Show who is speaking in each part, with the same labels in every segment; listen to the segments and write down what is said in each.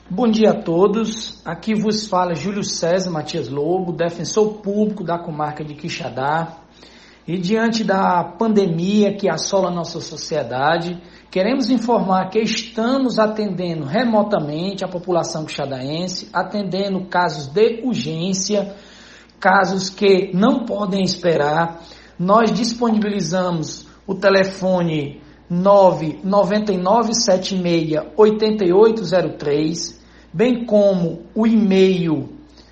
Speaker 1: Bom dia a todos, aqui vos fala Júlio César Matias Lobo, defensor público da comarca de Quixadá. E diante da pandemia que assola a nossa sociedade, queremos informar que estamos atendendo remotamente a população quixadaense, atendendo casos de urgência, casos que não podem esperar. Nós disponibilizamos o telefone 99976-8803, bem como o e-mail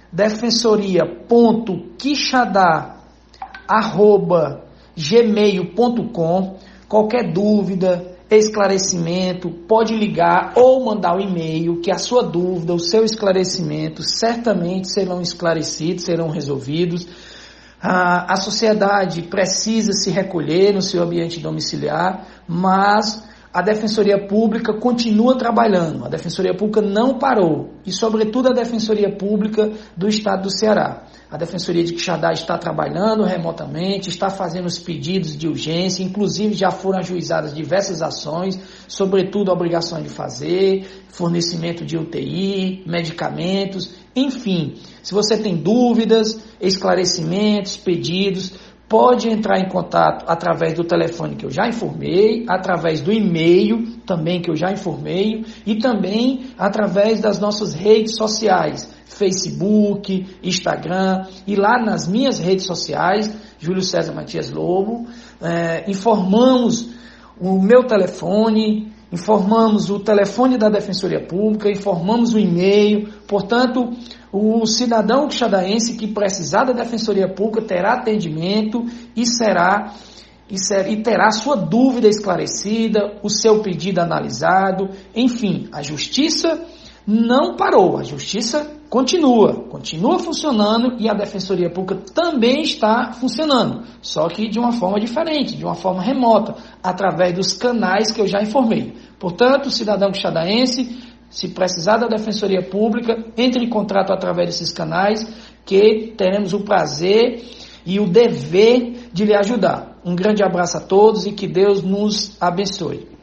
Speaker 1: defensoria.quixadá@gmail.com. Qualquer dúvida, esclarecimento, pode ligar ou mandar o e-mail, que a sua dúvida, o seu esclarecimento certamente serão esclarecidos, serão resolvidos. A sociedade precisa se recolher no seu ambiente domiciliar, mas a Defensoria Pública continua trabalhando, a Defensoria Pública não parou, e sobretudo a Defensoria Pública do Estado do Ceará. A Defensoria de Quixadá está trabalhando remotamente, está fazendo os pedidos de urgência, inclusive já foram ajuizadas diversas ações, sobretudo a obrigação de fazer, fornecimento de UTI, medicamentos, enfim. Se você tem dúvidas, esclarecimentos, pedidos, pode entrar em contato através do telefone que eu já informei, através do e-mail também que eu já informei e também através das nossas redes sociais, Facebook, Instagram, e lá nas minhas redes sociais, Júlio César Matias Lobo, informamos o meu telefone, informamos o telefone da Defensoria Pública, informamos o e-mail. Portanto, o cidadão quixadaense que precisar da Defensoria Pública terá atendimento e terá sua dúvida esclarecida, o seu pedido analisado. Enfim, a Justiça não parou, a Justiça continua funcionando, e a Defensoria Pública também está funcionando, só que de uma forma diferente, de uma forma remota, através dos canais que eu já informei. Portanto, o cidadão quixadaense, se precisar da Defensoria Pública, entre em contato através desses canais, que teremos o prazer e o dever de lhe ajudar. Um grande abraço a todos e que Deus nos abençoe.